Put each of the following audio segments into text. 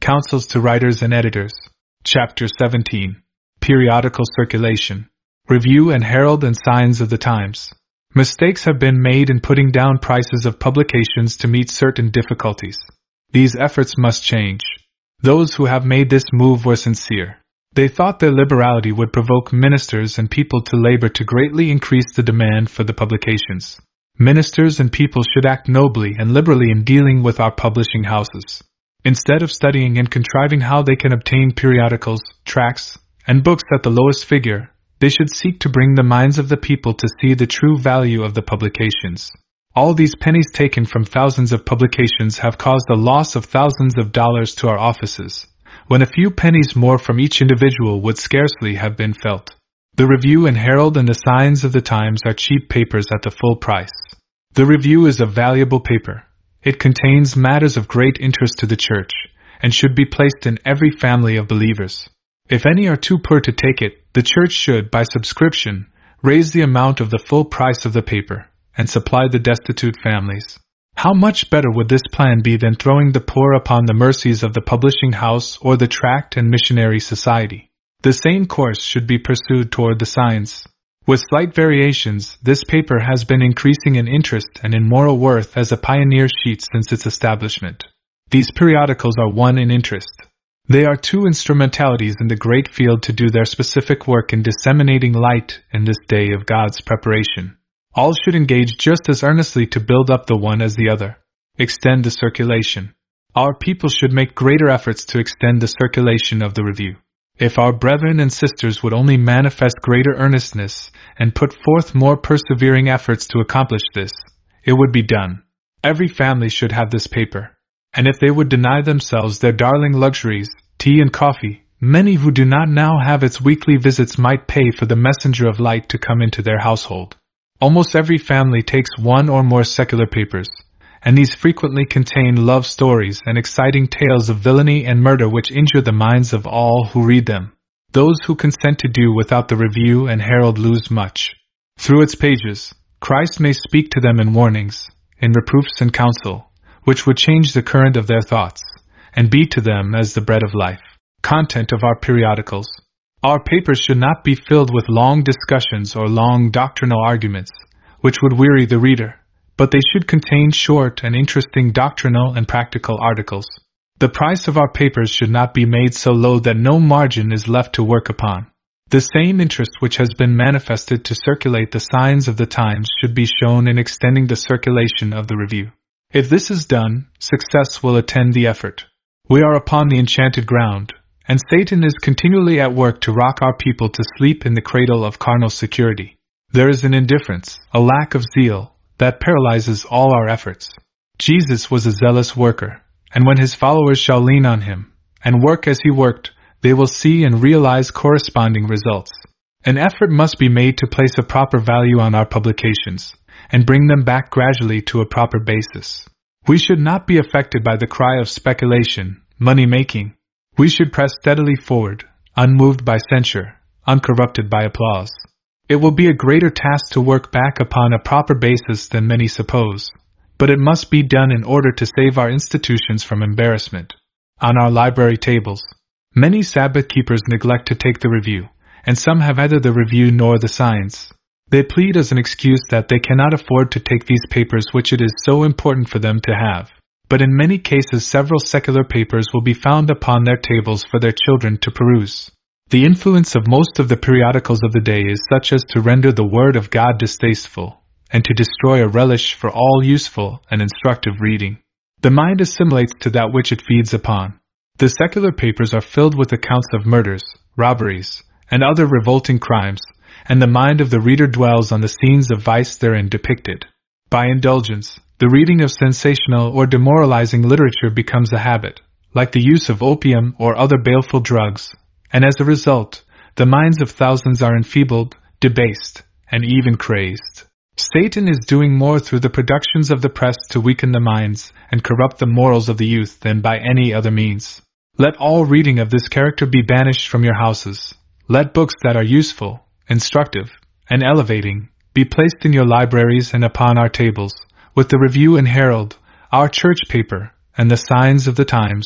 Counsels to Writers and Editors. Chapter 17. Periodical Circulation. Review and Herald and Signs of the Times. Mistakes have been made in putting down prices of publications to meet certain difficulties. These efforts must change. Those who have made this move were sincere. They thought their liberality would provoke ministers and people to labor to greatly increase the demand for the publications. Ministers and people should act nobly and liberally in dealing with our publishing houses. Instead of studying and contriving how they can obtain periodicals, tracts, and books at the lowest figure, they should seek to bring the minds of the people to see the true value of the publications. All these pennies taken from thousands of publications have caused a loss of thousands of dollars to our offices, when a few pennies more from each individual would scarcely have been felt. The Review and Herald and the Signs of the Times are cheap papers at the full price. The Review is a valuable paper. It contains matters of great interest to the Church, and should be placed in every family of believers. If any are too poor to take it, the Church should, by subscription, raise the amount of the full price of the paper, and supply the destitute families. How much better would this plan be than throwing the poor upon the mercies of the publishing house or the tract and missionary society? The same course should be pursued toward the Signs. With slight variations, this paper has been increasing in interest and in moral worth as a pioneer sheet since its establishment. These periodicals are one in interest. They are two instrumentalities in the great field to do their specific work in disseminating light in this day of God's preparation. All should engage just as earnestly to build up the one as the other. Extend the circulation. Our people should make greater efforts to extend the circulation of the Review. If our brethren and sisters would only manifest greater earnestness and put forth more persevering efforts to accomplish this, it would be done. Every family should have this paper. And if they would deny themselves their darling luxuries, tea and coffee, many who do not now have its weekly visits might pay for the messenger of light to come into their household. Almost every family takes one or more secular papers, and these frequently contain love stories and exciting tales of villainy and murder which injure the minds of all who read them. Those who consent to do without the Review and Herald lose much. Through its pages, Christ may speak to them in warnings, in reproofs and counsel, which would change the current of their thoughts, and be to them as the bread of life. Content of our periodicals. Our papers should not be filled with long discussions or long doctrinal arguments, which would weary the reader, but they should contain short and interesting doctrinal and practical articles. The price of our papers should not be made so low that no margin is left to work upon. The same interest which has been manifested to circulate the Signs of the Times should be shown in extending the circulation of the Review. If this is done, success will attend the effort. We are upon the enchanted ground, and Satan is continually at work to rock our people to sleep in the cradle of carnal security. There is an indifference, a lack of zeal, that paralyzes all our efforts. Jesus was a zealous worker, and when his followers shall lean on him, and work as he worked, they will see and realize corresponding results. An effort must be made to place a proper value on our publications, and bring them back gradually to a proper basis. We should not be affected by the cry of speculation, money-making. We should press steadily forward, unmoved by censure, uncorrupted by applause. It will be a greater task to work back upon a proper basis than many suppose, but it must be done in order to save our institutions from embarrassment. On our library tables, many Sabbath keepers neglect to take the Review, and some have neither the Review nor the Signs. They plead as an excuse that they cannot afford to take these papers which it is so important for them to have. But in many cases several secular papers will be found upon their tables for their children to peruse. The influence of most of the periodicals of the day is such as to render the Word of God distasteful, and to destroy a relish for all useful and instructive reading. The mind assimilates to that which it feeds upon. The secular papers are filled with accounts of murders, robberies, and other revolting crimes, and the mind of the reader dwells on the scenes of vice therein depicted. By indulgence, the reading of sensational or demoralizing literature becomes a habit, like the use of opium or other baleful drugs, and as a result, the minds of thousands are enfeebled, debased, and even crazed. Satan is doing more through the productions of the press to weaken the minds and corrupt the morals of the youth than by any other means. Let all reading of this character be banished from your houses. Let books that are useful, instructive, and elevating be placed in your libraries and upon our tables, with the Review and Herald, our church paper, and the Signs of the Times,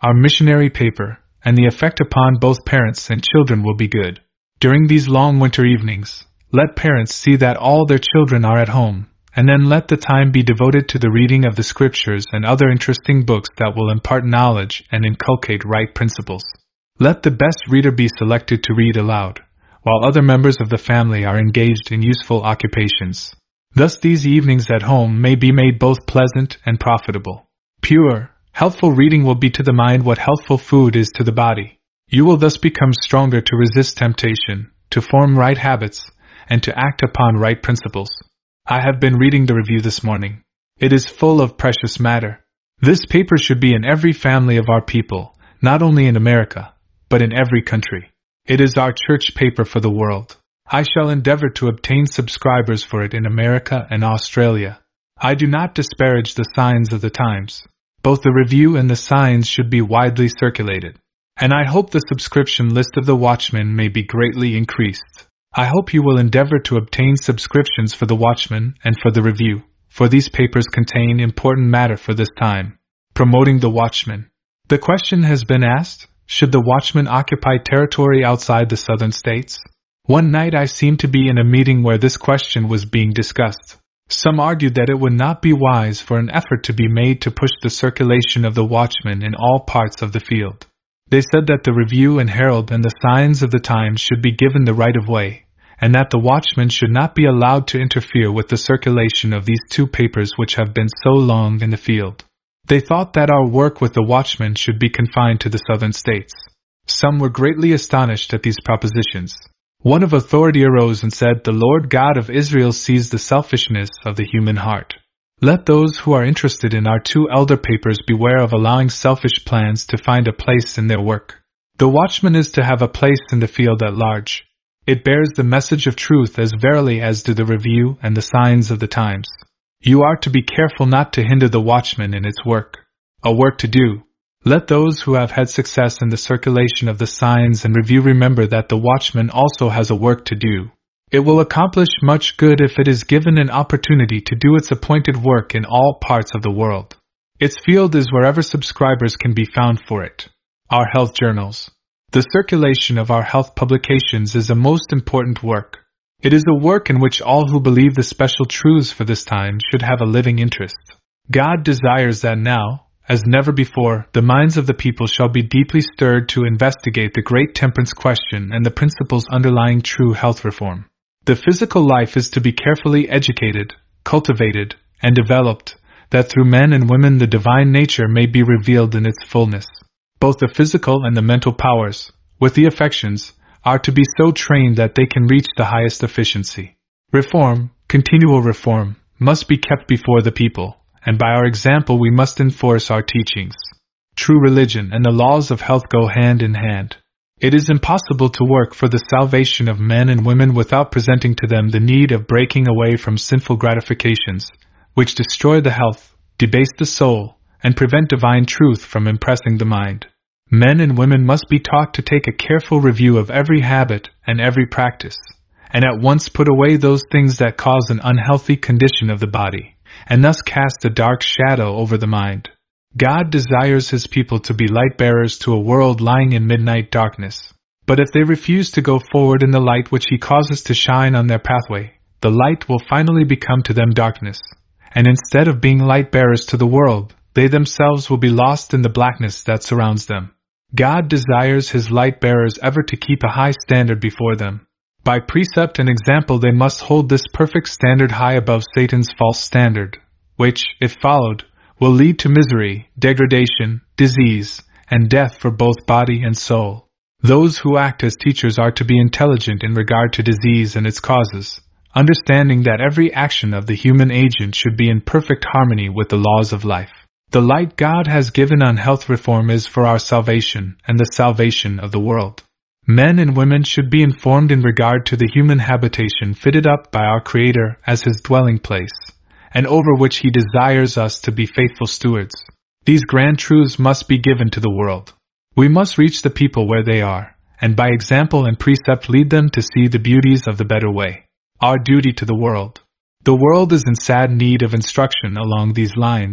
our missionary paper, and the effect upon both parents and children will be good. During these long winter evenings, let parents see that all their children are at home, and then let the time be devoted to the reading of the scriptures and other interesting books that will impart knowledge and inculcate right principles. Let the best reader be selected to read aloud, while other members of the family are engaged in useful occupations. Thus these evenings at home may be made both pleasant and profitable. Pure, healthful reading will be to the mind what healthful food is to the body. You will thus become stronger to resist temptation, to form right habits, and to act upon right principles. I have been reading the review this morning. It is full of precious matter. This paper should be in every family of our people, not only in America, but in every country. It is our church paper for the world. I shall endeavor to obtain subscribers for it in America and Australia. I do not disparage the signs of the times. Both the review and the signs should be widely circulated. And I hope the subscription list of the Watchman may be greatly increased. I hope you will endeavor to obtain subscriptions for the Watchman and for the review, for these papers contain important matter for this time. Promoting the Watchman. The question has been asked, should the Watchman occupy territory outside the southern states? One night I seemed to be in a meeting where this question was being discussed. Some argued that it would not be wise for an effort to be made to push the circulation of the Watchman in all parts of the field. They said that the Review and Herald and the Signs of the Times should be given the right of way, and that the Watchman should not be allowed to interfere with the circulation of these two papers which have been so long in the field. They thought that our work with the Watchman should be confined to the southern states. Some were greatly astonished at these propositions. One of authority arose and said, "The Lord God of Israel sees the selfishness of the human heart. Let those who are interested in our two elder papers beware of allowing selfish plans to find a place in their work. The Watchman is to have a place in the field at large. It bears the message of truth as verily as do the Review and the Signs of the Times. You are to be careful not to hinder the Watchman in its work. A work to do. Let those who have had success in the circulation of the Signs and Review remember that the Watchman also has a work to do. It will accomplish much good if it is given an opportunity to do its appointed work in all parts of the world. Its field is wherever subscribers can be found for it. Our health journals. The circulation of our health publications is a most important work. It is a work in which all who believe the special truths for this time should have a living interest. God desires that now, as never before, the minds of the people shall be deeply stirred to investigate the great temperance question and the principles underlying true health reform. The physical life is to be carefully educated, cultivated, and developed, that through men and women the divine nature may be revealed in its fullness. Both the physical and the mental powers, with the affections, are to be so trained that they can reach the highest efficiency. Reform, continual reform, must be kept before the people, and by our example we must enforce our teachings. True religion and the laws of health go hand in hand. It is impossible to work for the salvation of men and women without presenting to them the need of breaking away from sinful gratifications, which destroy the health, debase the soul, and prevent divine truth from impressing the mind. Men and women must be taught to take a careful review of every habit and every practice, and at once put away those things that cause an unhealthy condition of the body, and thus cast a dark shadow over the mind. God desires His people to be light-bearers to a world lying in midnight darkness. But if they refuse to go forward in the light which He causes to shine on their pathway, the light will finally become to them darkness, and instead of being light-bearers to the world, they themselves will be lost in the blackness that surrounds them. God desires His light-bearers ever to keep a high standard before them. By precept and example they must hold this perfect standard high above Satan's false standard, which, if followed, will lead to misery, degradation, disease, and death for both body and soul. Those who act as teachers are to be intelligent in regard to disease and its causes, understanding that every action of the human agent should be in perfect harmony with the laws of life. The light God has given on health reform is for our salvation and the salvation of the world. Men and women should be informed in regard to the human habitation fitted up by our Creator as His dwelling place, and over which He desires us to be faithful stewards. These grand truths must be given to the world. We must reach the people where they are, and by example and precept lead them to see the beauties of the better way. Our duty to the world. The world is in sad need of instruction along these lines.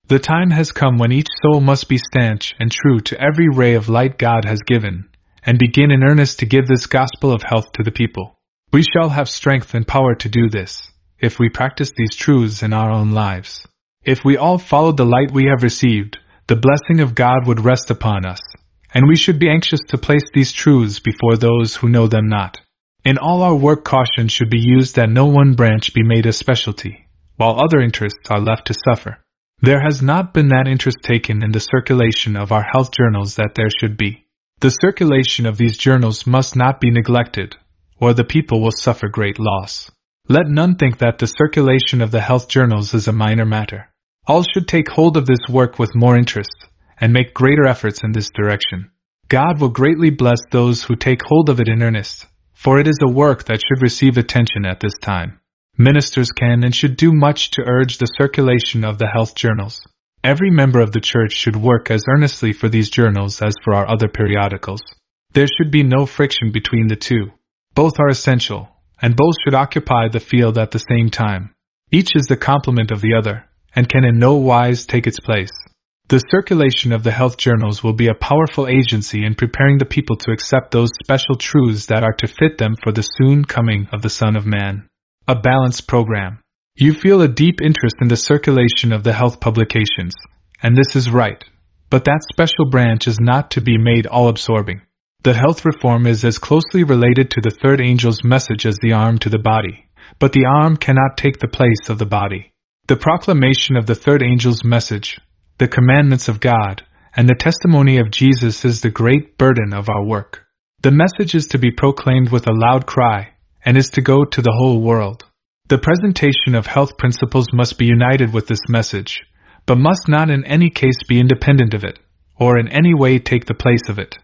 The time has come when each soul must be stanch and true to every ray of light God has given, and begin in earnest to give this gospel of health to the people. We shall have strength and power to do this, if we practice these truths in our own lives. If we all followed the light we have received, the blessing of God would rest upon us, and we should be anxious to place these truths before those who know them not. In all our work, caution should be used that no one branch be made a specialty, while other interests are left to suffer. There has not been that interest taken in the circulation of our health journals that there should be. The circulation of these journals must not be neglected, or the people will suffer great loss. Let none think that the circulation of the health journals is a minor matter. All should take hold of this work with more interest, and make greater efforts in this direction. God will greatly bless those who take hold of it in earnest, for it is a work that should receive attention at this time. Ministers can and should do much to urge the circulation of the health journals. Every member of the church should work as earnestly for these journals as for our other periodicals. There should be no friction between the two. Both are essential, and both should occupy the field at the same time. Each is the complement of the other, and can in no wise take its place. The circulation of the health journals will be a powerful agency in preparing the people to accept those special truths that are to fit them for the soon coming of the Son of Man. A balanced program. You feel a deep interest in the circulation of the health publications, and this is right, but that special branch is not to be made all-absorbing. The health reform is as closely related to the third angel's message as the arm to the body, but the arm cannot take the place of the body. The proclamation of the third angel's message, the commandments of God, and the testimony of Jesus is the great burden of our work. The message is to be proclaimed with a loud cry, and is to go to the whole world. The presentation of health principles must be united with this message, but must not in any case be independent of it, or in any way take the place of it.